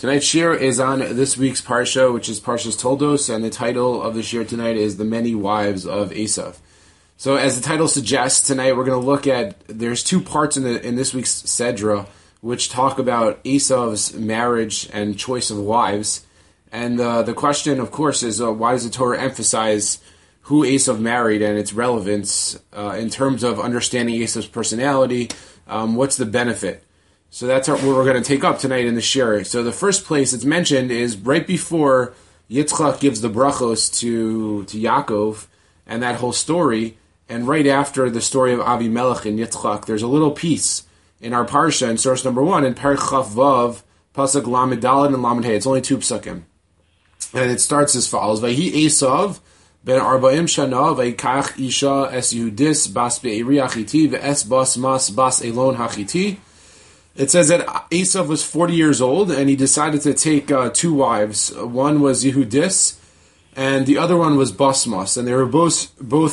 Tonight's shir is on this week's parsha, which is Parshas Toldos, and the title of the shir tonight is The Many Wives of Esav. So as the title suggests, tonight we're going to look at, there's two parts in this week's Sedra, which talk about Esav's marriage and choice of wives. And the question, of course, is why does the Torah emphasize who Esav married and its relevance in terms of understanding Esav's personality? What's the benefit? So that's what we're going to take up tonight in the shir. So the first place it's mentioned is right before Yitzchak gives the brachos to Yaakov and that whole story, and right after the story of Avimelech and Yitzchak, there's a little piece in our parsha in source number 1 in Perek Chaf Vav, Pasuk Lamed Daled and Lamed Hey. It's only 2 psukim. And it starts as follows: Vayhi Esav ben Arba'im Shana vayikach Isha es Yehudis bas Be'eri Hachiti ve'es bas mas bas Elon Hachiti. It says that Esav was 40 years old and he decided to take 2 wives. One was Yehudis and the other one was Basmas. And they were both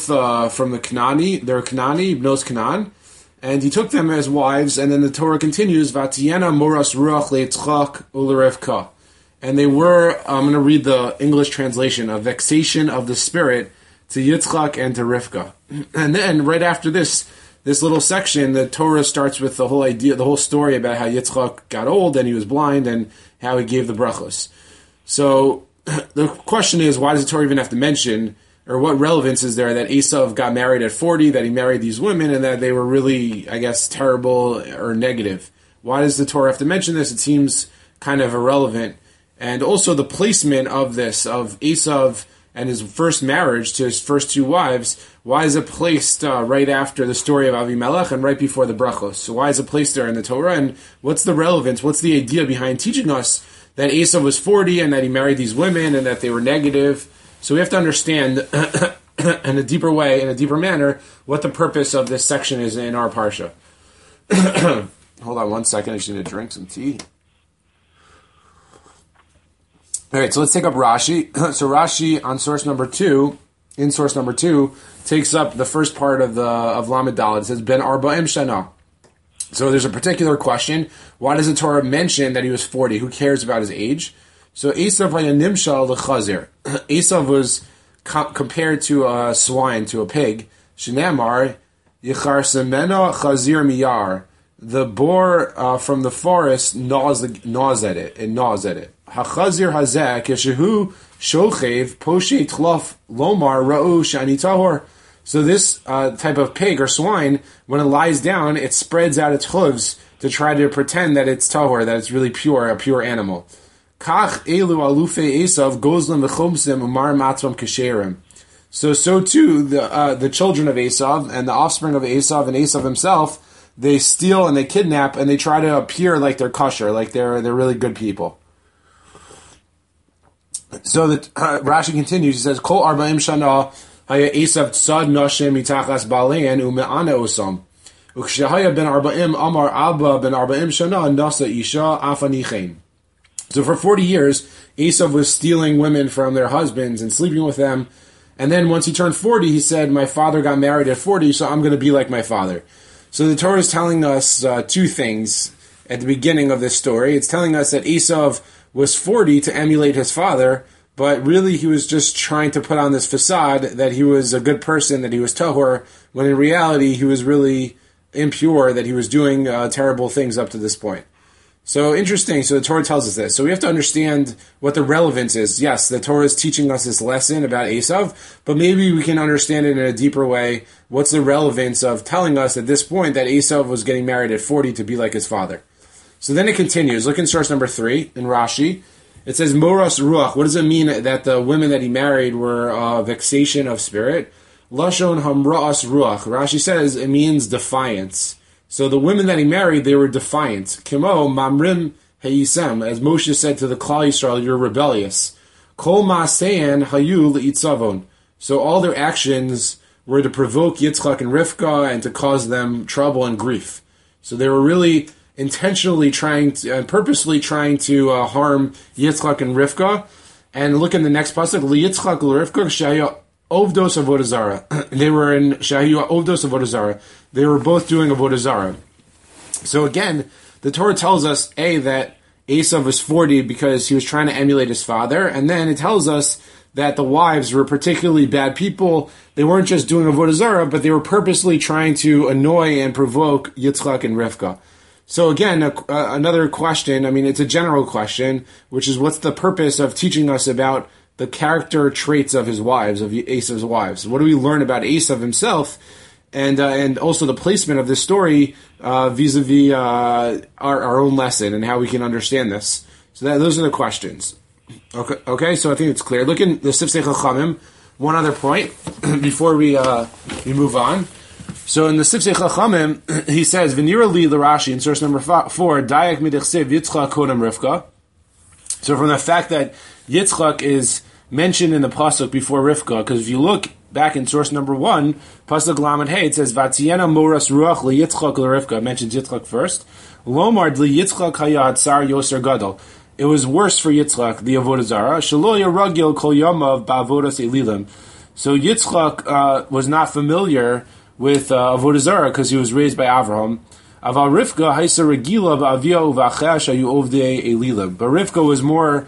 from the Kanani. They're Kanani, Bnos Kanan. And he took them as wives. And then the Torah continues, Vatiyena moras ruach le'Yitzchak u'lerivka. And they were, I'm going to read the English translation, a vexation of the spirit to Yitzchak and to Rivka. And then right after this little section, the Torah starts with the whole idea, the whole story about how Yitzchak got old and he was blind and how he gave the brachos. So the question is, why does the Torah even have to mention, or what relevance is there that Esav got married at 40, that he married these women, and that they were really, I guess, terrible or negative? Why does the Torah have to mention this? It seems kind of irrelevant. And also the placement of this, of Esav and his first marriage to his first 2 wives, why is it placed right after the story of Avimelech and right before the brachos? So why is it placed there in the Torah? And what's the relevance? What's the idea behind teaching us that Esav was 40 and that he married these women and that they were negative? So we have to understand in a deeper way, in a deeper manner, what the purpose of this section is in our parsha. Hold on one second, I just need to drink some tea. All right, so let's take up Rashi. So Rashi on source number 2, in source number 2, takes up the first part of Lamed Daled. It says Ben Arba'im Shana. So there's a particular question: why does the Torah mention that he was 40? Who cares about his age? So Esav Nimshal l'Chazir. Esav was compared to a swine, to a pig. Shnamar Yichar Semena Chazir Miyar. The boar from the forest gnaws at it. It gnaws at it. Hachazir hazek yeshehu shochev poshe tlof lomar ra'u shani tahor. So this type of pig or swine, when it lies down, it spreads out its hooves to try to pretend that it's tahor, that it's really pure, a pure animal. Kach elu alufe Esav gozlim v'chomsim umar matvam kesherim. So too the children of Esav and the offspring of Esav and Esav himself, they steal and they kidnap and they try to appear like they're kosher, like they're really good people. So that Rashi continues, he says, Kol arba'im shana haya Esav tzad noshem mitachas balein ume'ana osam. Ukshahaya ben arba'im amar abba ben arba'im shana nasa isha afanichein. So for 40 years, Esav was stealing women from their husbands and sleeping with them. And then once he turned 40, he said, my father got married at 40, so I'm going to be like my father. So the Torah is telling us 2 things at the beginning of this story. It's telling us that Esav was 40 to emulate his father, but really he was just trying to put on this facade that he was a good person, that he was tahor, when in reality he was really impure, that he was doing terrible things up to this point. So interesting. So the Torah tells us this. So we have to understand what the relevance is. Yes, the Torah is teaching us this lesson about Esav, but maybe we can understand it in a deeper way. What's the relevance of telling us at this point that Esav was getting married at 40 to be like his father? So then it continues. Look in source number 3 in Rashi. It says moras ruach. What does it mean that the women that he married were vexation of spirit? Lashon hamraas ruach. Rashi says it means defiance. So the women that he married, they were defiant. Kimo mamrim heyisem, as Moshe said to the Klal Yisrael, you're rebellious. Kol ma'asein hayu le'itzavon. So all their actions were to provoke Yitzchak and Rivka and to cause them trouble and grief. So they were really intentionally trying to, purposely trying to harm Yitzchak and Rivka. And look in the next pasuk, Yitzchak Rivka shaya ovdos avodah zara. They were in shayu ovdos avodah zara. They were both doing avodah zara. So again, the Torah tells us, A, that Esav was 40 because he was trying to emulate his father. And then it tells us that the wives were particularly bad people. They weren't just doing avodah zarah, but they were purposely trying to annoy and provoke Yitzchak and Rivka. So again, another question, I mean, it's a general question, which is what's the purpose of teaching us about the character traits of his wives, of Esav's wives? What do we learn about Esav himself? And also the placement of this story vis-a-vis our own lesson and how we can understand this. So those are the questions. Okay, so I think it's clear. Look in the Sifsei Chachamim. One other point before we move on. So in the Sifsei Chachamim, he says, "V'nira li l'Rashi," in source number 4, "Dayak midechsev Yitzchak kodem Rivka." So from the fact that Yitzchak is mentioned in the pasuk before Rivka, because if you look back in source number 1, pasuk Lamed Hey, it says, "Vatiena moras ruach liYitzchak l'Rivka." It mentions Yitzchak first. Lomar liYitzchak hayad sar yoser gadol. It was worse for Yitzchak, the avodah zarah. Shelo yaragil kol yamav ba'avodas elilim. So Yitzchak was not familiar with avodah zarah because he was raised by Avraham. Aval Rivka haisa regila ba'avia uvacheh shayu ovdei elilim. But Rivka was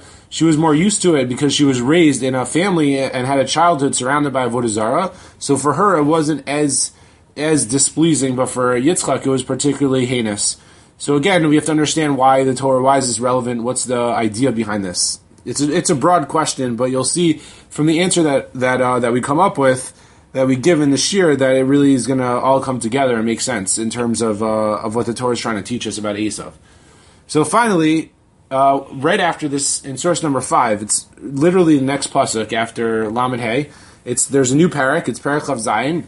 more used to it because she was raised in a family and had a childhood surrounded by avodah zarah. So for her, it wasn't as displeasing, but for Yitzchak, it was particularly heinous. So again, we have to understand why the Torah, why is this relevant? What's the idea behind this? It's a broad question, but you'll see from the answer that we come up with, that we give in the shir, that it really is going to all come together and make sense in terms of what the Torah is trying to teach us about Esav. So finally, right after this, in source number 5, it's literally the next pasuk after Lamed Hey. There's a new parak. It's parak Chav Zayin,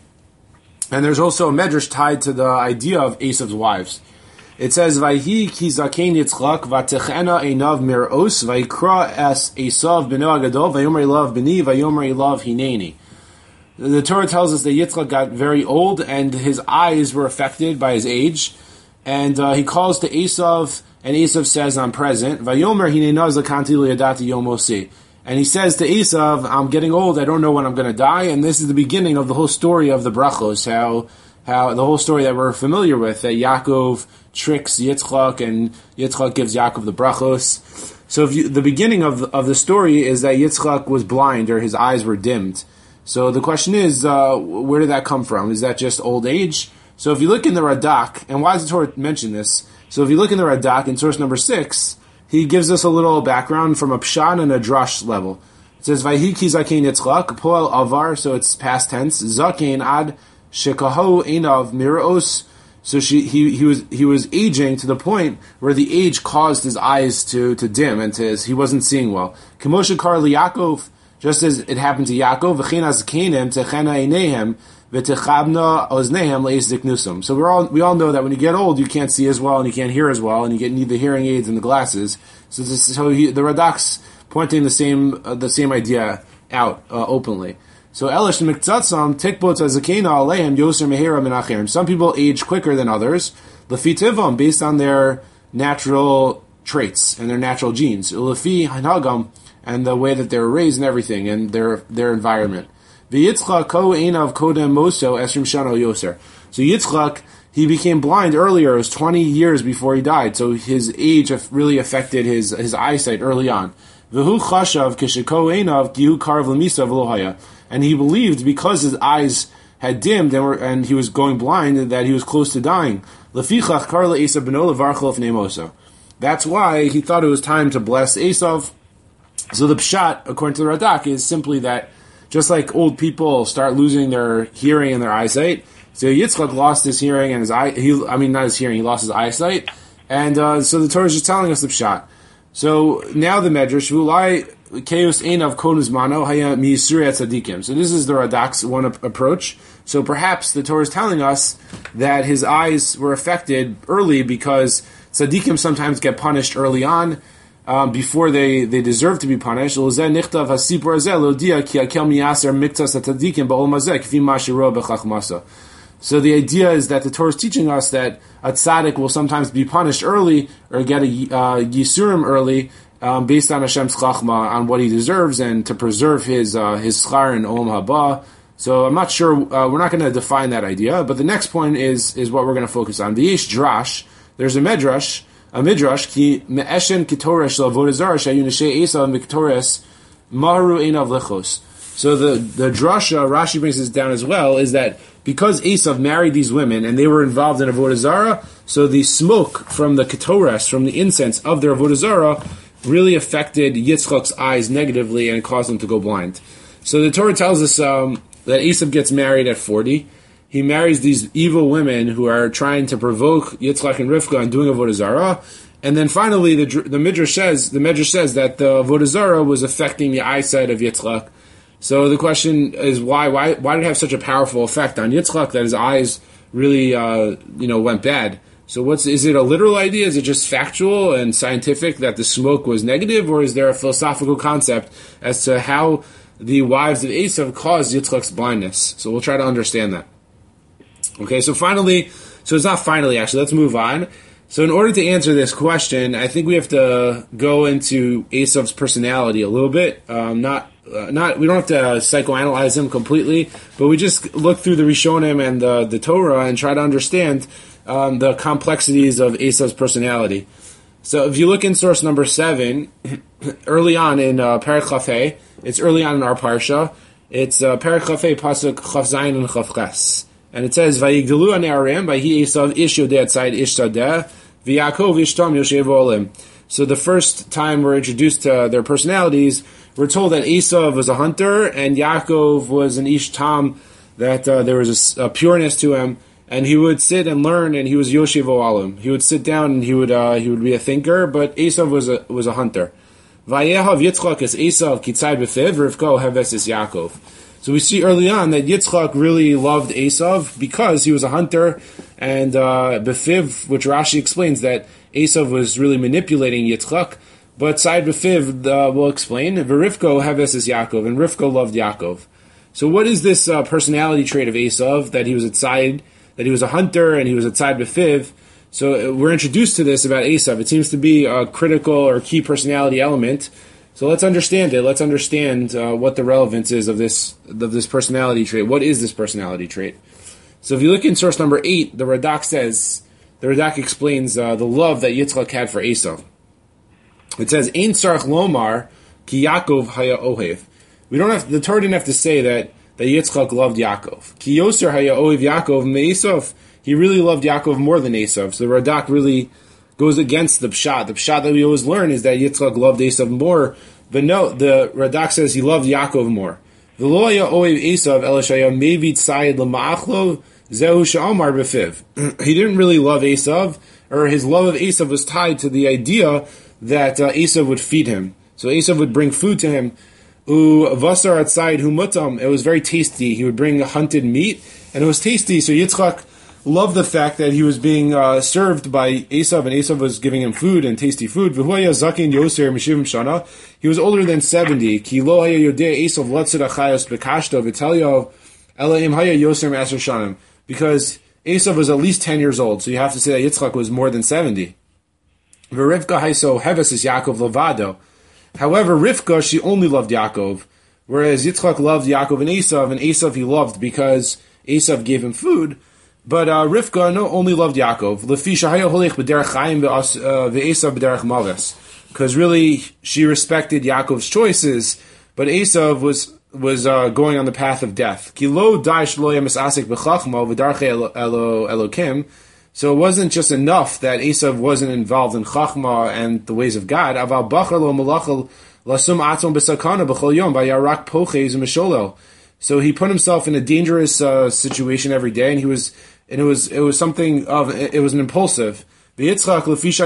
and there's also a medrash tied to the idea of Esav's wives. It says, "Vayhi ki zaken Yitzchak vatechena einav mir'os vayikra es Esav b'no agadol vayomer ilav b'ni vayomer ilav hineni." The Torah tells us that Yitzchak got very old and his eyes were affected by his age, and he calls to Esav, and Esav says, "I'm present." Vayomer hinena zakanti liyadati yomosi. And he says to Esav, "I'm getting old. I don't know when I'm going to die." And this is the beginning of the whole story of the brachos, how the whole story that we're familiar with, that Yaakov tricks Yitzchak, and Yitzchak gives Yaakov the brachos. So the beginning of the story is that Yitzchak was blind, or his eyes were dimmed. So the question is, where did that come from? Is that just old age? So if you look in the Radak, and why does the Torah mention this? So if you look in the Radak, in source number 6, he gives us a little background from a pshat and a drash level. It says, "Vayhi ki zaken Yitzchak, poel avar," so it's past tense, "zaken ad shekaho einav mir'os." So he was aging to the point where the age caused his eyes to dim, and he wasn't seeing well. K'moshe kar liYaakov, just as it happened to Yaakov, v'chein azkenim techena einehem v'techabna oznehem le'is ziknusum. So we all know that when you get old, you can't see as well and you can't hear as well, and you need the hearing aids and the glasses. So the Radak's pointing the same idea out openly. So Elish Mikzatzam Tikbot Azakena Aleim Yoser Mehera Menachem. Some people age quicker than others, Lafi Tivam, based on their natural traits and their natural genes. Lafi Hanagam, and the way that they're raised and everything, and their environment. V'Yitzchak Ko Einav Kodem Moso Esrim Shano Yoser. So Yitzchak, he became blind earlier. It was 20 years before he died. So his age really affected his eyesight early on. V'Hu Chashav Kishiko Einav Gihu Karv Lemisa V'Lohaya. And he believed, because his eyes had dimmed and he was going blind, that he was close to dying. Lefichach karla Esav b'no levarchol fnei Mosa. That's why he thought it was time to bless Esav. So the pshat, according to the Radak, is simply that just like old people start losing their hearing and their eyesight, so Yitzchak lost his hearing and he lost his eyesight. And so the Torah is just telling us the pshat. So now the Medrash, Vulai Keus Einav Konuzmano Haya Miyisuri Tzadikim. So this is the Radak's one approach. So perhaps the Torah is telling us that his eyes were affected early because tzaddikim sometimes get punished early on before they deserve to be punished. So the idea is that the Torah is teaching us that a tzaddik will sometimes be punished early or get a yisurim early based on Hashem's chachma, on what he deserves, and to preserve his schar in Olam Haba. So I'm not sure, we're not going to define that idea, but the next point is what we're going to focus on. The Yesh Drash, there's a Medrash a midrash ki me'eshen kitoresh la'avodah zarah shayu neshei Esav mikitores maharu einav lechos. So the drasha, Rashi brings this down as well, is that because Esav married these women and they were involved in avodah zarah, so the smoke from the ketores, from the incense of their avodah zarah, really affected Yitzchak's eyes negatively and caused him to go blind. So the Torah tells us that Esav gets married at 40. He marries these evil women who are trying to provoke Yitzchak and Rivka on doing avodah zarah. And then finally, the Midrash says that the avodah zarah was affecting the eyesight of Yitzchak. So the question is why did it have such a powerful effect on Yitzchak that his eyes really went bad? So is it a literal idea? Is it just factual and scientific that the smoke was negative, or is there a philosophical concept as to how the wives of Esav caused Yitzchak's blindness? So we'll try to understand that. Okay, so it's not finally actually, let's move on. So in order to answer this question, I think we have to go into Esav's personality a little bit. We don't have to psychoanalyze him completely, but we just look through the Rishonim and the Torah and try to understand the complexities of Esav's personality. So if you look in source number 7, early on in Perek Chafei, it's early on in our parsha, it's Perek Chafei, Pasuk Chaf Zayin and Chaf Ches. And it says, Vayigdalu ane'arim, Vayhi Esav ish yodeh atzayid ish tadeh, v'Yaakov ishtam yoshev olim. So the first time we're introduced to their personalities, we're told that Esav was a hunter and Yaakov was an ish tam, that there was a pureness to him, and he would sit and learn, and he was yoshev olim. He would sit down and he would be a thinker, but Esav was a hunter. Vayehav Yitzchak es Esav kitzai b'fiv, Rivka heves es Yaakov. So we see early on that Yitzchak really loved Esav because he was a hunter, and Befiv, which Rashi explains that Esav was really manipulating Yitzchak, but side Befiv will explain, V'Rivko heves es Yaakov, and Rivka loved Yaakov. So what is this personality trait of Esav, that he was that he was a hunter and he was a tzad Befiv? So we're introduced to this about Esav. It seems to be a critical or key personality element. So let's understand it. Let's understand what the relevance is of this personality trait. What is this personality trait? So if you look in source number 8, the Radak explains the love that Yitzchak had for Esav. It says, Ein sarach lomar ki Yaakov haya ohev. The Torah didn't have to say that Yitzchak loved Yaakov. Ki yoser haya ohev Yaakov me Esav. He really loved Yaakov more than Esav. So the Radak really goes against the pshat. The pshat that we always learn is that Yitzchak loved Esav more, but no, the Radak says he loved Yaakov more. V'lo haya ohev Esav ela shaya mevi tzayid l'ma'achlo zehu she'amar b'fiv. He didn't really love Esav, or his love of Esav was tied to the idea that Esav would feed him. So Esav would bring food to him. Vasar atzayid hu mutam. It was very tasty. He would bring hunted meat, and it was tasty. So Yitzchak loved the fact that he was being served by Esav, and Esav was giving him food and tasty food. He was older than 70. Because Esav was at least 10 years old, so you have to say that Yitzchak was more than 70. However, Rivka, she only loved Yaakov, whereas Yitzchak loved Yaakov and Esav he loved because Esav gave him food. But Rivka only loved Yaakov. Because really she respected Yaakov's choices, but Esav was going on the path of death. So it wasn't just enough that Esav wasn't involved in Chachma and the ways of God. So he put himself in a dangerous situation every day, and it was an impulsive. But Yitzchak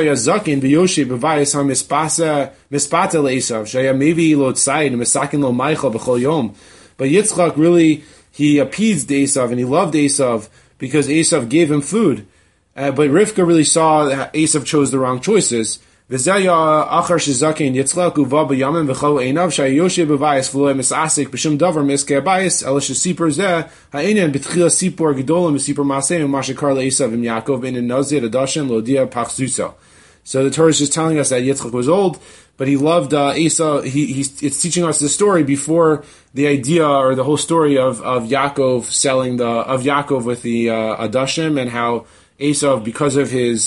really, he appeased Esav and he loved Esav because Esav gave him food. But Rivka really saw that Esav chose the wrong choices. So the Torah is just telling us that Yitzchak was old, but he loved Esau. It's teaching us the story before the idea or the whole story of Yaakov with the Adashim, and how Esau, because of his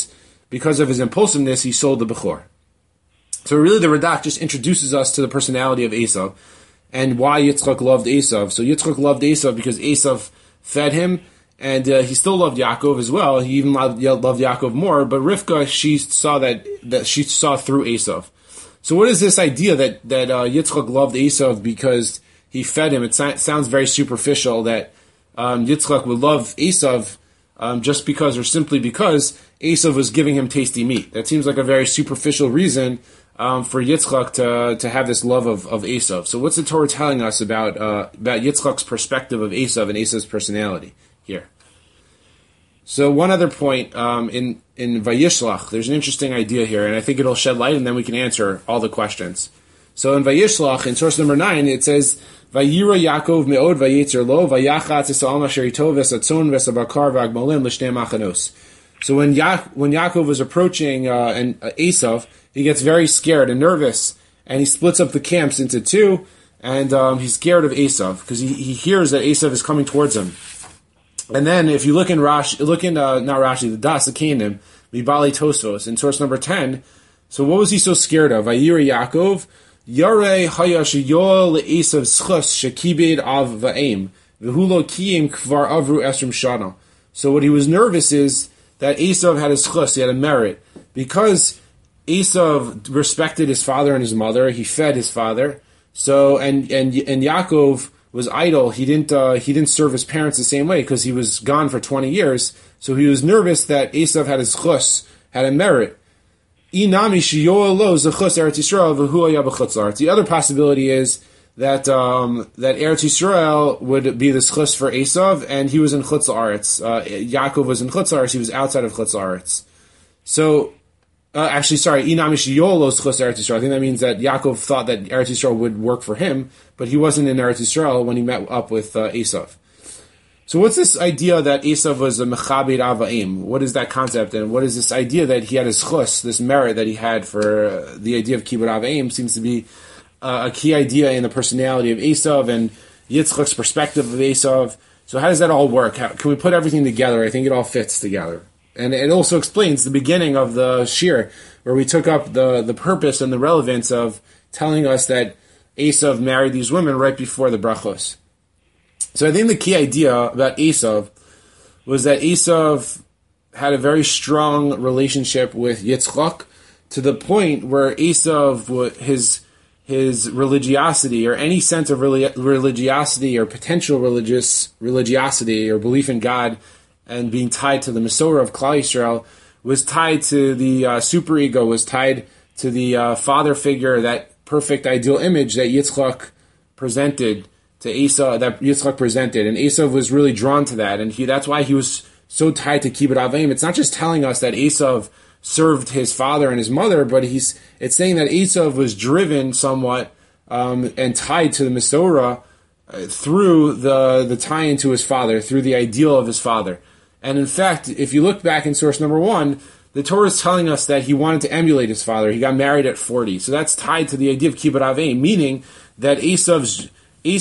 because of his impulsiveness, he sold the Bechor. So really the Radak just introduces us to the personality of Esav and why Yitzchak loved Esav. So Yitzchak loved Esav because Esav fed him, and he still loved Yaakov as well. He even loved Yaakov more, but Rivka, she saw that she saw through Esav. So what is this idea that Yitzchak loved Esav because he fed him? It sounds very superficial that Yitzchak would love Esav just because or simply because Esav was giving him tasty meat. That seems like a very superficial reason for Yitzchak to have this love of Esav. So what's the Torah telling us about Yitzchak's perspective of Esav and Esav's personality here? So one other point in Vayishlach, there's an interesting idea here, and I think it'll shed light, and then we can answer all the questions. So in Vayishlach, in source number 9, it says, Vayira Yaakov me'od vayetzer lo, vayachatz esa'al masher ito v'satzon v'sabakar v'agmolim l'shnei machanos. So when Yaakov was approaching Esav, he gets very scared and nervous, and he splits up the camps into two, and he's scared of Esav because he hears that Esav is coming towards him. And then if you look in the Das Akanim, Mibali Tosfos, in source number 10, so what was he so scared of? Vayira Yaakov, Yare haya sheyol Esav schus shekibed av va'im, v'hulo kiyim kvar avru esrim shana. So what he was nervous is that Esav had a schus, he had a merit. Because Esav respected his father and his mother, he fed his father. So and Yaakov was idle. He didn't serve his parents the same way because he was gone for 20 years. So he was nervous that Esav had his chus, had a merit. The other possibility is that Eretz Yisrael would be the chus for Esav, and he was in Chutz La'aretz. Yaakov was in Chutz La'aretz. He was outside of Chutz La'aretz. So. Inami Shiyolos Chus Eretz Yisrael. I think that means that Yaakov thought that Eretz Yisrael would work for him, but he wasn't in Eretz Yisrael when he met up with Esav. So what's this idea that Esav was a Mechabed Ava'im? What is that concept, and what is this idea that he had his chus, this merit that he had for the idea of Kibbud Ava'im seems to be a key idea in the personality of Esav and Yitzchak's perspective of Esav. So how does that all work? Can we put everything together? I think it all fits together. And it also explains the beginning of the shir, where we took up the purpose and the relevance of telling us that Esav married these women right before the brachos. So I think the key idea about Esav was that Esav had a very strong relationship with Yitzchak to the point where Esav, his religiosity or any sense of religiosity or potential religiosity or belief in God and being tied to the Masorah of Klal Yisrael was tied to the superego, was tied to the father figure, that perfect ideal image that Yitzchak presented to Esav, that Yitzchak presented, and Esav was really drawn to that, and that's why he was so tied to Kibbud Avim. It's not just telling us that Esav served his father and his mother, but it's saying that Esav was driven somewhat and tied to the Masorah through the tie-in to his father, through the ideal of his father. And in fact, if you look back in source number 1, the Torah is telling us that he wanted to emulate his father. He got married at 40. So that's tied to the idea of Kibbud Avim, meaning that Esav's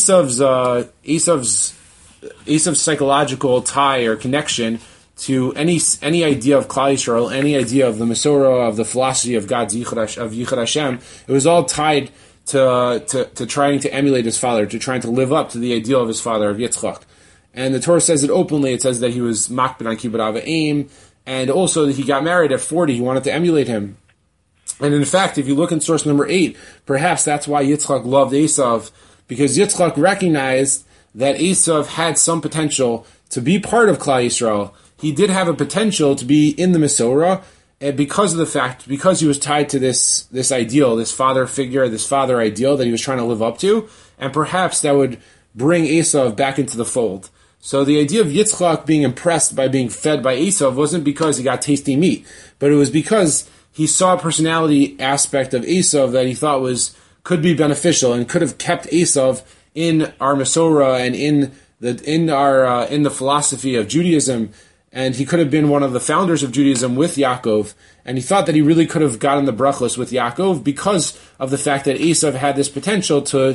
psychological tie or connection to any idea of Klal Yisrael, any idea of the Masorah, of the philosophy of God's Yichud Hashem, it was all tied to trying to emulate his father, to trying to live up to the ideal of his father, of Yitzchak. And the Torah says it openly. It says that he was makbid on Kibbud Avim, and also that he got married at 40. He wanted to emulate him. And in fact, if you look in source number 8, perhaps that's why Yitzchak loved Esav, because Yitzchak recognized that Esav had some potential to be part of Klal Yisrael. He did have a potential to be in the Masorah, and because he was tied to this ideal, this father figure, this father ideal that he was trying to live up to, and perhaps that would bring Esav back into the fold. So the idea of Yitzchak being impressed by being fed by Esav wasn't because he got tasty meat, but it was because he saw a personality aspect of Esav that he thought could be beneficial and could have kept Esav in our Masorah and in the philosophy of Judaism, and he could have been one of the founders of Judaism with Yaakov, and he thought that he really could have gotten the brachos with Yaakov because of the fact that Esav had this potential to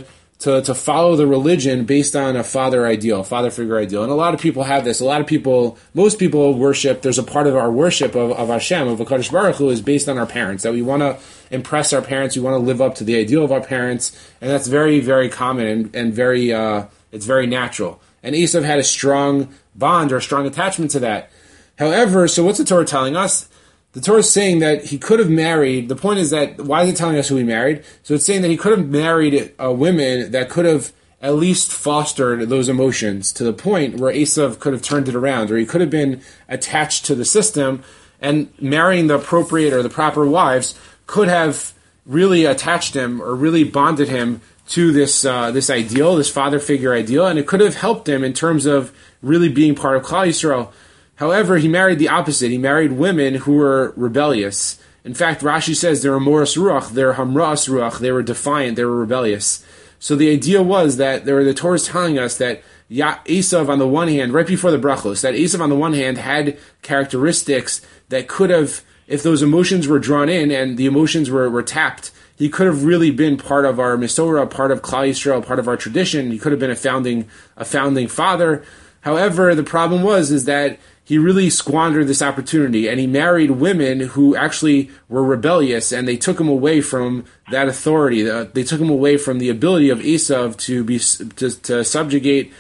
to follow the religion based on a father figure ideal. And a lot of people have this. Most people worship, there's a part of our worship of Hashem, of HaKadosh Baruch Hu, is based on our parents, that we want to impress our parents, we want to live up to the ideal of our parents, and that's very, very common and very, it's very natural. And Esav had a strong bond or a strong attachment to that. However, so what's the Torah telling us? The Torah is saying that he could have married, the point is that, why is it telling us who he married? So it's saying that he could have married women that could have at least fostered those emotions to the point where Esav could have turned it around, or he could have been attached to the system, and marrying the appropriate or the proper wives could have really attached him or really bonded him to this ideal, this father figure ideal, and it could have helped him in terms of really being part of Klal Yisrael. However, he married the opposite. He married women who were rebellious. In fact, Rashi says they were moras ruach, they were hamras ruach, they were defiant, they were rebellious. So the idea was that the Torah is telling us that Esav on the one hand, right before the brachos, that Esav on the one hand had characteristics that could have, if those emotions were drawn in and the emotions were tapped, he could have really been part of our Mesorah, part of Klal Yisrael, part of our tradition. He could have been a founding father. However, the problem is that he really squandered this opportunity, and he married women who actually were rebellious, and they took him away from that authority. They took him away from the ability of Esav to subjugate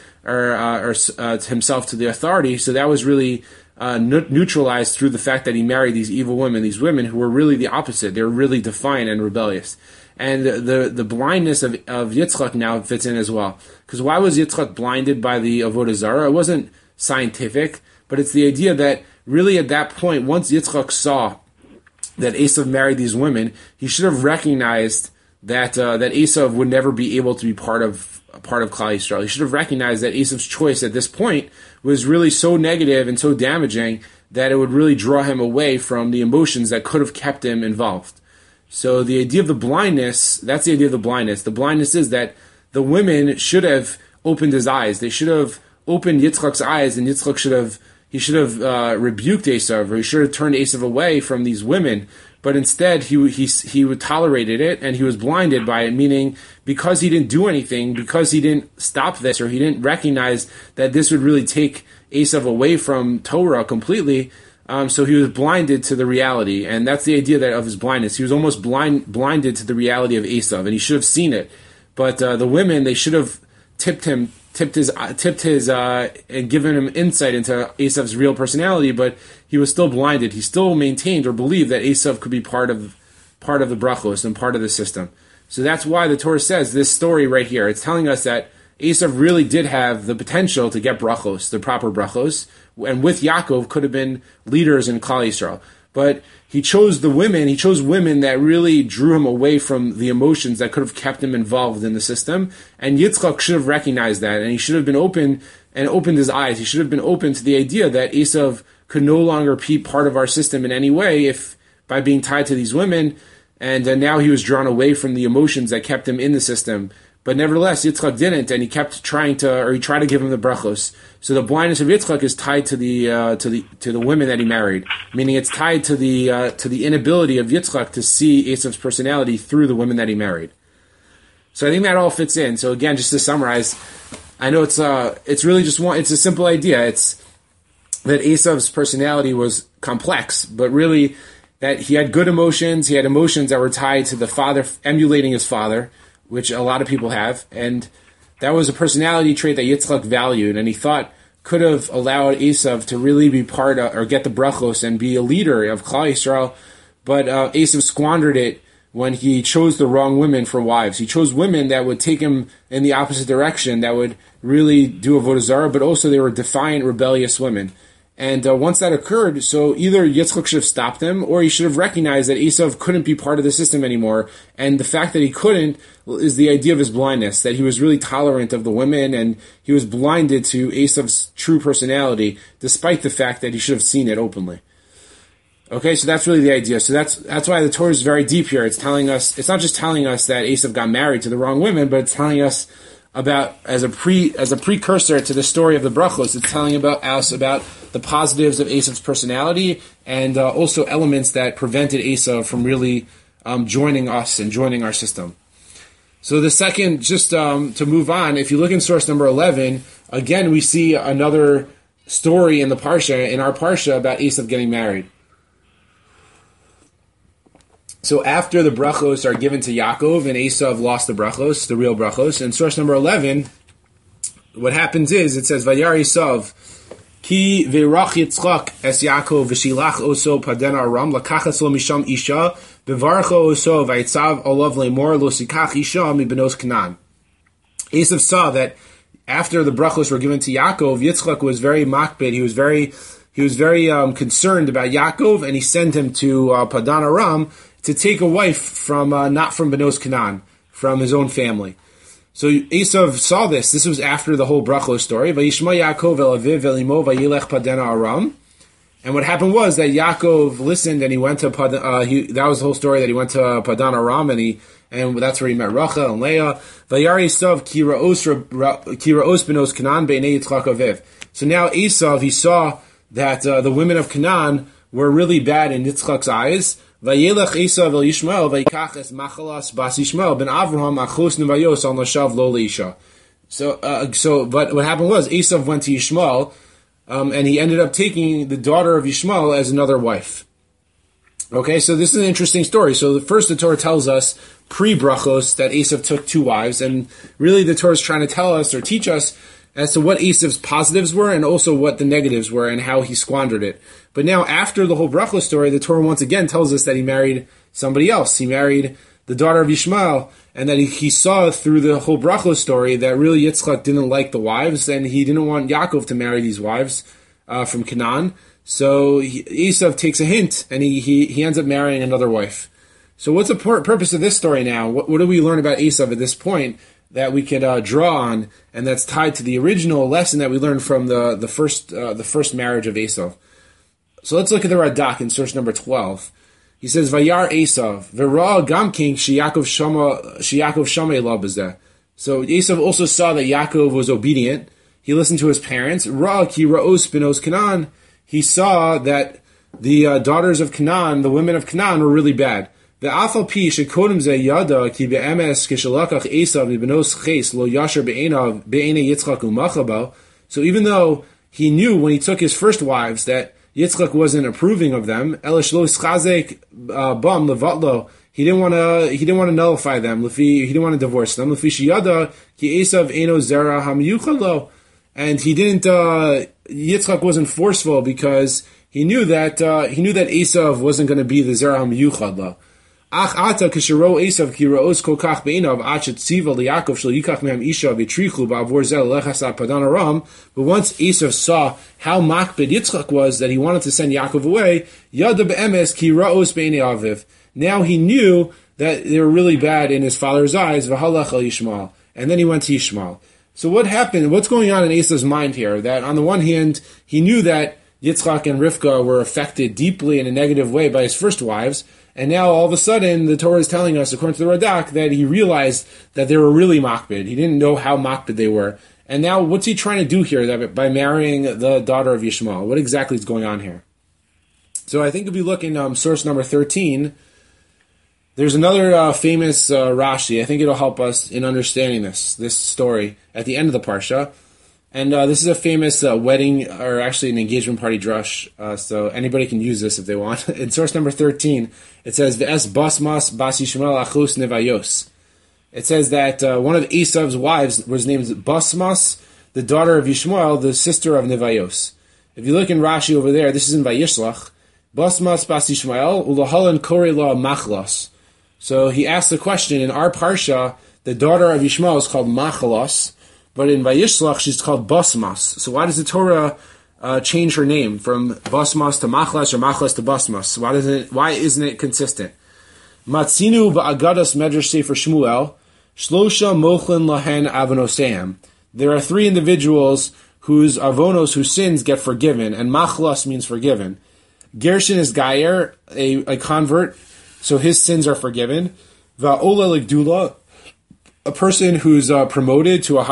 himself to the authority. So that was really neutralized through the fact that he married these evil women, these women who were really the opposite. They were really defiant and rebellious. And the blindness of Yitzchak now fits in as well. Because why was Yitzchak blinded by the Avodah Zarah? It wasn't scientific, but it's the idea that really at that point, once Yitzchak saw that Esav married these women, he should have recognized that Esav would never be able to be part of Klal Yisrael. He should have recognized that Esav's choice at this point was really so negative and so damaging that it would really draw him away from the emotions that could have kept him involved. So the idea of the blindness, that's the idea of the blindness. The blindness is that the women should have opened his eyes. They should have opened Yitzchak's eyes, and Yitzchak should have rebuked Esav, or he should have turned Esav away from these women. But instead, he tolerated it, and he was blinded by it, meaning because he didn't do anything, because he didn't stop this, or he didn't recognize that this would really take Esav away from Torah completely, so he was blinded to the reality. And that's the idea of his blindness. He was almost blinded to the reality of Esav, and he should have seen it. But the women, they should have tipped his and given him insight into Esav's real personality, but he was still blinded. He still maintained or believed that Esav could be part of the brachos and part of the system. So that's why the Torah says this story right here. It's telling us that Esav really did have the potential to get brachos, the proper brachos, and with Yaakov could have been leaders in Klal Yisrael. But he chose women that really drew him away from the emotions that could have kept him involved in the system. And Yitzchak should have recognized that, and he should have been open and opened his eyes. He should have been open to the idea that Esav could no longer be part of our system in any way by being tied to these women. And now he was drawn away from the emotions that kept him in the system. But nevertheless, Yitzchak didn't, and he kept he tried to give him the brachos. So the blindness of Yitzchak is tied to the women that he married, meaning it's tied to the inability of Yitzchak to see Esav's personality through the women that he married. So I think that all fits in. So again, just to summarize, I know it's really just it's a simple idea. It's that Esav's personality was complex, but really that he had good emotions. He had emotions that were tied to the father, emulating his father, which a lot of people have, and that was a personality trait that Yitzchak valued, and he thought could have allowed Esav to really be part of, or get the brachos and be a leader of Klal Yisrael, but Esav squandered it when he chose the wrong women for wives. He chose women that would take him in the opposite direction, that would really do avodah zarah, but also they were defiant, rebellious women. And once that occurred, so either Yitzchak should have stopped him, or he should have recognized that Esav couldn't be part of the system anymore. And the fact that he couldn't is the idea of his blindness, that he was really tolerant of the women, and he was blinded to Esav's true personality, despite the fact that he should have seen it openly. Okay, so that's really the idea. So that's why the Torah is very deep here. It's telling us, it's not just telling us that Esav got married to the wrong women, but it's telling us about, as a precursor to the story of the brachos, it's telling us about the positives of Esav's personality, and also elements that prevented Esav from really joining us and joining our system. So the second, just to move on, if you look in source number 11, again we see another story in our parsha about Esav getting married. So after the brachos are given to Yaakov and Esav lost the brachos, the real brachos, in source number 11, what happens is, it says, Vayar Esav, Ki ve'rach Yitzchak es Yaakov v'shilach oso paden aram lakachas lo misham isha bevarcho oso v'yitzav olav lemor lo sikach isha mibenos Canaan. Esav saw that after the brachos were given to Yaakov, Yitzchak was very makbid. He was very concerned about Yaakov, and he sent him to Padan Aram to take a wife from not from Benos Canaan, from his own family. So Esav saw this. This was after the whole brachos story. Vayishma Yaakov el aviv velimo vayilech Padan Aram. And what happened was that Yaakov listened and he went to Padan. That was the whole story, that he went to Padan Aram and that's where he met Rachel and Leah. Vayar Esav ki ra'os benos Canaan beinei Yitzchak aviv. So now Esav, he saw that the women of Canaan were really bad in Yitzchak's eyes. Vayelech Esav el Yishmael vayikach es machalas bas Yishmael ben Avraham achos nevayos al nashav lo leisha. But what happened was Esav went to Yishmael, and he ended up taking the daughter of Yishmael as another wife. Okay, so this is an interesting story. So the Torah tells us pre-brachos that Esav took two wives, and really the Torah is trying to tell us or teach us as to what Esav's positives were and also what the negatives were and how he squandered it. But now, after the whole brachos story, the Torah once again tells us that he married somebody else. He married the daughter of Yishmael, and that he saw through the whole brachos story that really Yitzchak didn't like the wives, and he didn't want Yaakov to marry these wives from Canaan. So Esav takes a hint, and he ends up marrying another wife. So what's the purpose of this story now? What do we learn about Esav at this point that we could draw on, and that's tied to the original lesson that we learned from the first marriage of Esav? So let's look at the Radak in source number 12. He says, Vayar Esav, V'ra gam king Yaakov shama elav b'zeh. So Esav also saw that Yaakov was obedient. He listened to his parents. Ra ki ra'os benos Canaan. He saw that the daughters of Canaan, the women of Canaan, were really bad. Ve'afal pi shekodem zeh yada ki be'emes kishalakach Esav mibenos ches lo yasher be'enei Yitzchak u'machaba. So even though he knew when he took his first wives that Yitzchak wasn't approving of them, Elish lo ischazek bam levatlo. He didn't want to nullify them. He didn't want to divorce them. Lefi sheyada ki Esav eno zera hamiyuchad lo. And he didn't. Yitzchak wasn't forceful because he knew that Esav wasn't going to be the zera hamiyuchad lo. Ach ata kishero Esav ki raos kol kach beinav achet tziva liYaakov shel yikach mehem isha v'trichu ba'avor zel lechas Padan Aram. But once Esav saw how makbid Yitzchak was, that he wanted to send Yaakov away, yada be'emes ki raos beinei aviv. Now he knew that they were really bad in his father's eyes. V'halach al Yishmael, and then he went to Yishmael. So what happened? What's going on in Esav's mind here? That on the one hand, he knew that Yitzchak and Rivka were affected deeply in a negative way by his first wives, and now all of a sudden the Torah is telling us, according to the Radak, that he realized that they were really makbid. He didn't know how makbid they were. And now what's he trying to do here that by marrying the daughter of Yishmael? What exactly is going on here? So I think if you look in source number 13, there's another famous Rashi. I think it'll help us in understanding this story at the end of the Parsha. And this is a famous wedding, or actually an engagement party drush, so anybody can use this if they want. In source number 13, it says, V'es basmas bas Yishmael achos nevayos. It says that one of Esav's wives was named Basmas, the daughter of Yishmael, the sister of Nevayos. If you look in Rashi over there, this is in Vayishlach, Basmas bas Yishmael, ulahalan korei la machlos. So he asked the question, in our Parsha, the daughter of Yishmael is called Machalos, but in Vayishlach, she's called Basmas. So why does the Torah change her name from Basmas to Machlas or Machlas to Basmas? Why isn't it consistent? Matzinu ba'agadas medrash sefer Shmuel, Shlosha mochlin lahen avonoseim. There are three individuals whose avonos, whose sins get forgiven, and Machlas means forgiven. Gershon is Gayer, a convert, so his sins are forgiven. Va'ola legdula, a person who's promoted to a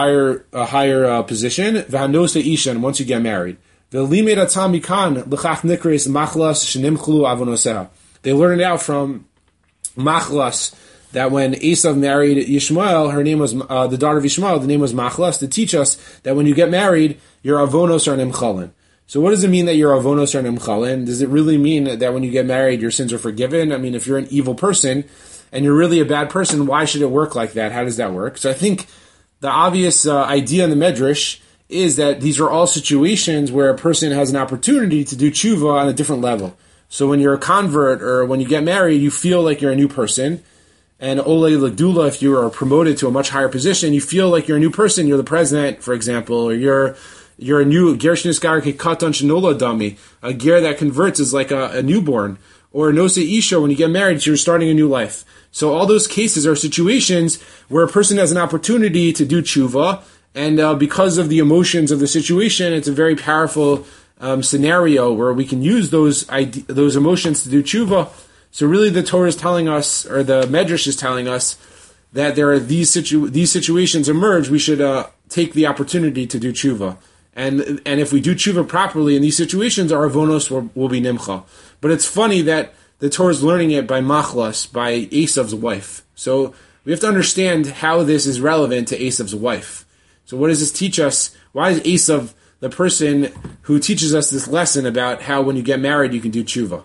higher position. V'hanose isha, and once you get married. V'limed atam mikan l'chach nikres machlas shenimchlu avonoseha. They learn it out from Machlas, that when Esav married Yishmael, her name was, the daughter of Yishmael, the name was Machlas, to teach us that when you get married, your avonos are nimchalin. So what does it mean that your avonos are nimchalin? Does it really mean that when you get married, your sins are forgiven? I mean, if you're an evil person, and you're really a bad person, why should it work like that? How does that work? So I think the obvious idea in the Medrash is that these are all situations where a person has an opportunity to do tshuva on a different level. So when you're a convert or when you get married, you feel like you're a new person. And Olei L'Gdula, if you are promoted to a much higher position, you feel like you're a new person. You're the president, for example, or you're a new ger shnisgar katan shenola dami. A ger that converts is like a newborn. Or Nose Isha, when you get married, you're starting a new life. So all those cases are situations where a person has an opportunity to do tshuva, and because of the emotions of the situation, it's a very powerful scenario where we can use those emotions to do tshuva. So really the Torah is telling us, or the Medrash is telling us, that there are these situations emerge, we should take the opportunity to do tshuva. And if we do tshuva properly in these situations, our avonos will be nimcha. But it's funny that the Torah is learning it by Machlas, by Esav's wife. So we have to understand how this is relevant to Esav's wife. So what does this teach us? Why is Esav the person who teaches us this lesson about how when you get married you can do tshuva?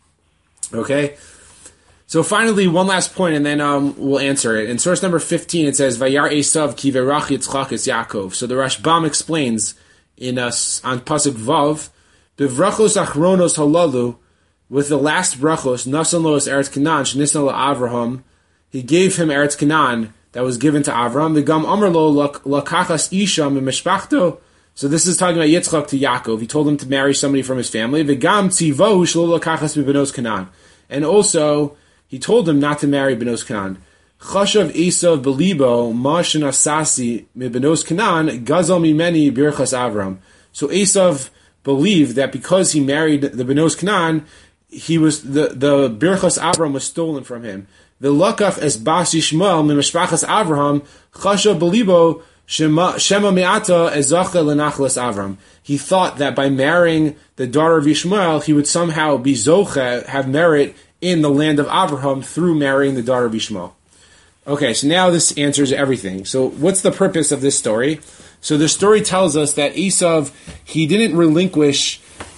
Okay? So finally, one last point, and then we'll answer it. In source number 15, it says, Vayar Esav ki verach Yitzchak es Yaakov. So the Rashbam explains on Pasuk Vav, Bevrachos achronos halalu, with the last brachos, Nasan lo es Eretz Canaan, shenisan Avraham, he gave him Eretz Canaan that was given to Avraham. V'gam amar lo lakachas isha mimeshpachto. So this is talking about Yitzchak to Yaakov. He told him to marry somebody from his family. V'gam tzivahu shlo lakachas mibenos Canaan. And also, he told him not to marry benos Canaan. Chashav Esav belibo ma shenasasi mibenos Canaan gazal mimeni birchas Avraham. So Esav believed that because he married the benos Canaan, he was the birchas Avraham was stolen from him. The lakach es bas Yishmael mimeshpachas Avraham chashav belibo shema me'ata ezacha lenachlas Avraham. He thought that by marrying the daughter of Yishmael, he would somehow be zocha, have merit in the land of Avraham through marrying the daughter of Yishmael. Okay, so now this answers everything. So what's the purpose of this story? So the story tells us that Esav, he didn't relinquish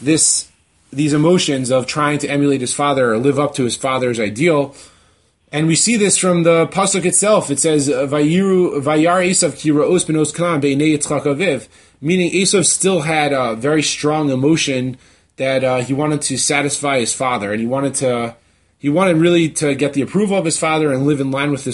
these emotions of trying to emulate his father or live up to his father's ideal. And we see this from the pasuk itself. It says, Vayar Esav ki ra'os benos Canaan be'nei Yitzchak aviv, meaning Esav still had a very strong emotion that he wanted to satisfy his father, and he wanted really to get the approval of his father and live in line with the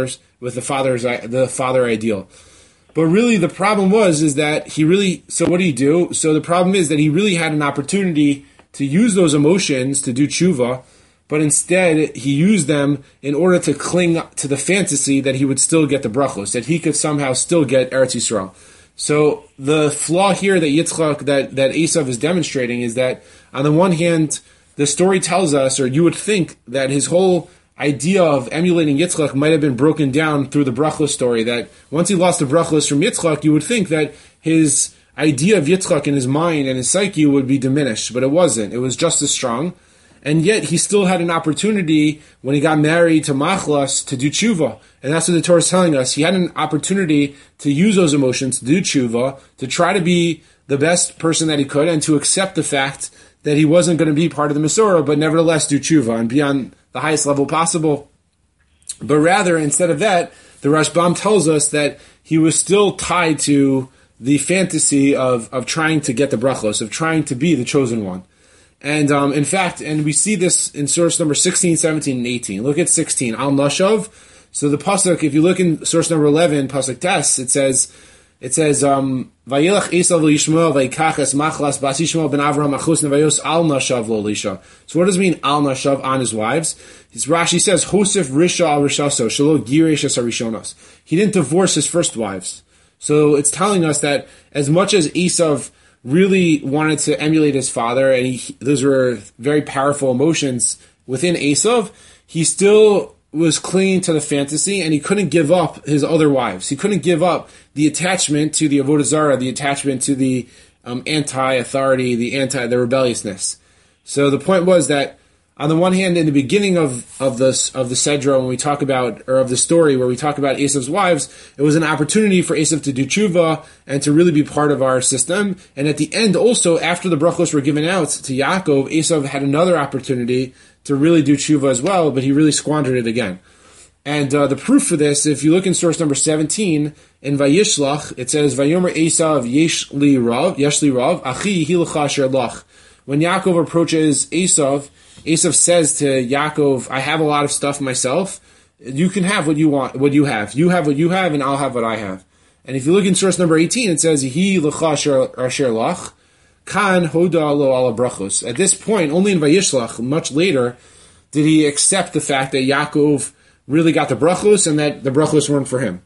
father ideal. But really the problem is that so what did he do? So the problem is that he really had an opportunity to use those emotions to do tshuva, but instead he used them in order to cling to the fantasy that he would still get the brachos, that he could somehow still get Eretz Yisrael. So the flaw here that Esav is demonstrating is that on the one hand, the story tells us, or you would think that his whole idea of emulating Yitzchak might have been broken down through the brachos story, that once he lost the brachos from Yitzchak, you would think that his idea of Yitzchak in his mind and his psyche would be diminished, but it wasn't. It was just as strong. And yet he still had an opportunity when he got married to Machlas to do tshuva. And that's what the Torah is telling us. He had an opportunity to use those emotions to do tshuva, to try to be the best person that he could, and to accept the fact that he wasn't going to be part of the Masorah, but nevertheless do tshuva and be on the highest level possible. But rather, instead of that, the Rashbam tells us that he was still tied to the fantasy of trying to get the brachos, of trying to be the chosen one. And in fact, and we see this in source number 16, 17, and 18. Look at 16. Al Nashav. So the pasuk, if you look in source number 11, pasuk Tes, it says, Vayilach Esav Yishmael Vayikach es Machlas Bas Yishmael ben Avraham Achus Nevayos Al Nashav Lo Lisha. So what does it mean Al Nashav, on his wives? Rashi says Hosef Risha Al Rishaso Shalo Girish es Harishonos. He didn't divorce his first wives. So it's telling us that as much as Esav really wanted to emulate his father, and those were very powerful emotions within Esav, he still was clinging to the fantasy, and he couldn't give up his other wives. He couldn't give up the attachment to the Avodah Zarah, the attachment to the anti-authority, the rebelliousness. So the point was that on the one hand, in the beginning of the Sedra, when we talk about, or of the story where we talk about Esav's wives, it was an opportunity for Esav to do tshuva and to really be part of our system. And at the end, also after the brachos were given out to Yaakov, Esav had another opportunity to really do tshuva as well, but he really squandered it again. And the proof for this, if you look in source number 17 in Vayishlach, it says, "Vayomer Esav yesh li rav, achi hilacha asher lach." When Yaakov approaches Esav says to Yaakov, "I have a lot of stuff myself. You can have what you want, what you have. You have what you have, and I'll have what I have." And if you look in source number 18, it says, "Hi lecha asher lach, kan hoda lo ala brachos." At this point, only in Vayishlach, much later, did he accept the fact that Yaakov really got the brachos and that the brachos weren't for him.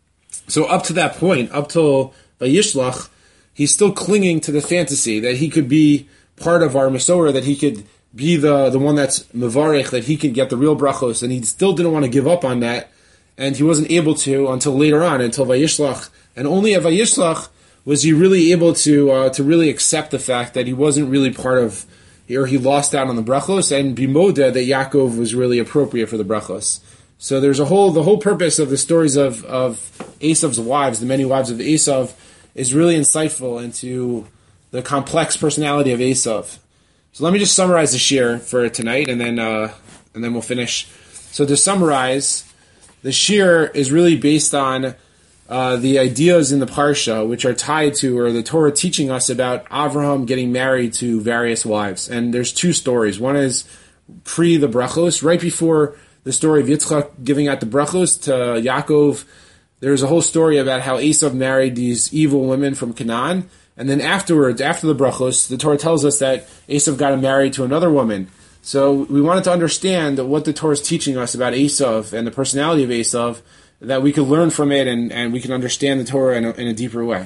So up to that point, up till Vayishlach, he's still clinging to the fantasy that he could be part of our Masorah, that he could be the one that's mevarech, that he could get the real brachos, and he still didn't want to give up on that, and he wasn't able to until later on, until Vayishlach, and only at Vayishlach was he really able to really accept the fact that he wasn't really part of, or he lost out on the brachos, and bimoda that Yaakov was really appropriate for the brachos. So there's the whole purpose of the stories of Esav's wives, the many wives of Esav, is really insightful into the complex personality of Esav. So let me just summarize the shir for tonight, and then we'll finish. So to summarize, the shir is really based on the ideas in the parsha, which are tied to, or the Torah teaching us about Avraham getting married to various wives. And there's two stories. One is pre the brachos, right before the story of Yitzchak giving out the brachos to Yaakov. There's a whole story about how Esav married these evil women from Canaan. And then afterwards, after the brachos, the Torah tells us that Esav got married to another woman. So we wanted to understand what the Torah is teaching us about Esav and the personality of Esav, that we could learn from it and we can understand the Torah in a deeper way.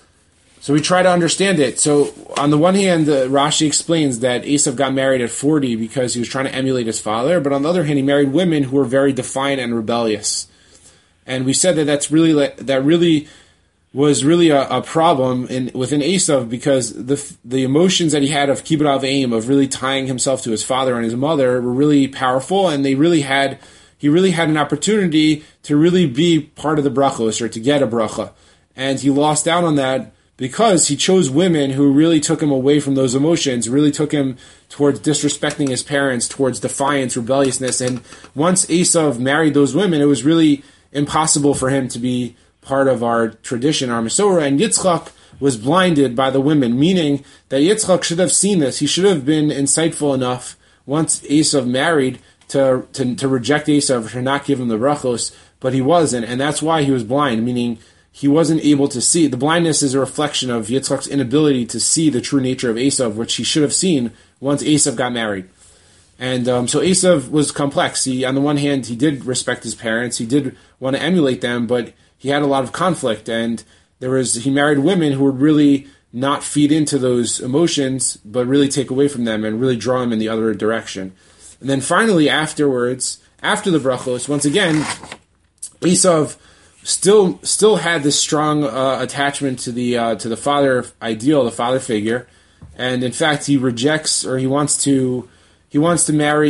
So we try to understand it. So on the one hand, Rashi explains that Esav got married at 40 because he was trying to emulate his father. But on the other hand, he married women who were very defiant and rebellious. And we said that really was a problem within Esav, because the emotions that he had of kibbud av v'em, of really tying himself to his father and his mother, were really powerful, and he really had an opportunity to really be part of the brachos, or to get a bracha. And he lost out on that because he chose women who really took him away from those emotions, really took him towards disrespecting his parents, towards defiance, rebelliousness. And once Esav married those women, it was really impossible for him to be part of our tradition, our Masorah. And Yitzchak was blinded by the women, meaning that Yitzchak should have seen this. He should have been insightful enough once Esav married to reject Esav, to not give him the brachos, but he wasn't, and that's why he was blind, meaning he wasn't able to see. The blindness is a reflection of Yitzchak's inability to see the true nature of Esav, which he should have seen once Esav got married. And so Esav was complex. On the one hand, he did respect his parents, he did want to emulate them, but he had a lot of conflict, and he married women who would really not feed into those emotions, but really take away from them and really draw him in the other direction. And then finally, afterwards, after the brachos, once again, Esav still had this strong attachment to the father ideal, the father figure, and in fact, he rejects, or he wants to marry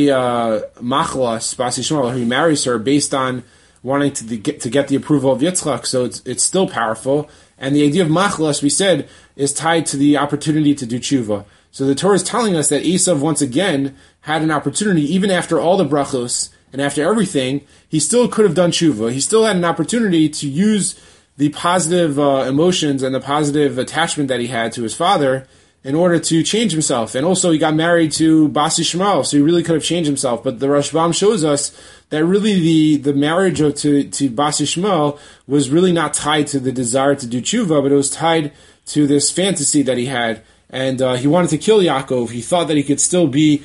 Machlas Bas Yishmael, or he marries her based on wanting to get the approval of Yitzchak. So it's still powerful, and the idea of Machlas, we said, is tied to the opportunity to do tshuva. So the Torah is telling us that Esav once again had an opportunity, even after all the brachos and after everything, he still could have done tshuva. He still had an opportunity to use the positive emotions and the positive attachment that he had to his father in order to change himself. And also he got married to Bas Yishmael, so he really could have changed himself. But the Rashbam shows us that really the marriage to Bas Yishmael was really not tied to the desire to do tshuva, but it was tied to this fantasy that he had. And he wanted to kill Yaakov. He thought that he could still be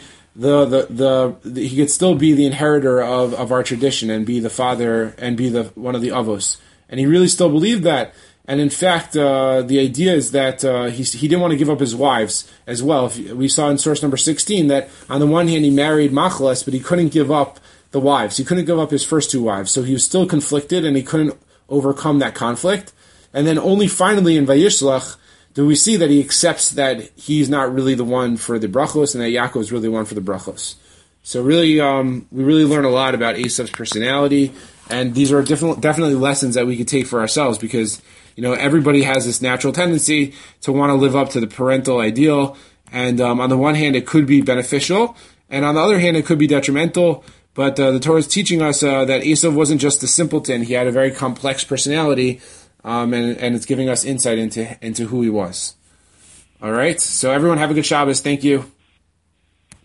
he could still be the inheritor of our tradition and be the father and be one of the avos. And he really still believed that. And in fact, the idea is that he didn't want to give up his wives as well. We saw in source number 16 that on the one hand he married Machlas, but he couldn't give up the wives. He couldn't give up his first two wives. So he was still conflicted, and he couldn't overcome that conflict. And then only finally in Vayishlach do we see that he accepts that he's not really the one for the brachos, and that Yaakov is really the one for the brachos. So really, we really learn a lot about Esav's personality, and these are definitely lessons that we could take for ourselves because, everybody has this natural tendency to want to live up to the parental ideal, and on the one hand, it could be beneficial, and on the other hand, it could be detrimental. But the Torah is teaching us that Esav wasn't just a simpleton; he had a very complex personality, and it's giving us insight into who he was. All right, so everyone have a good Shabbos. Thank you.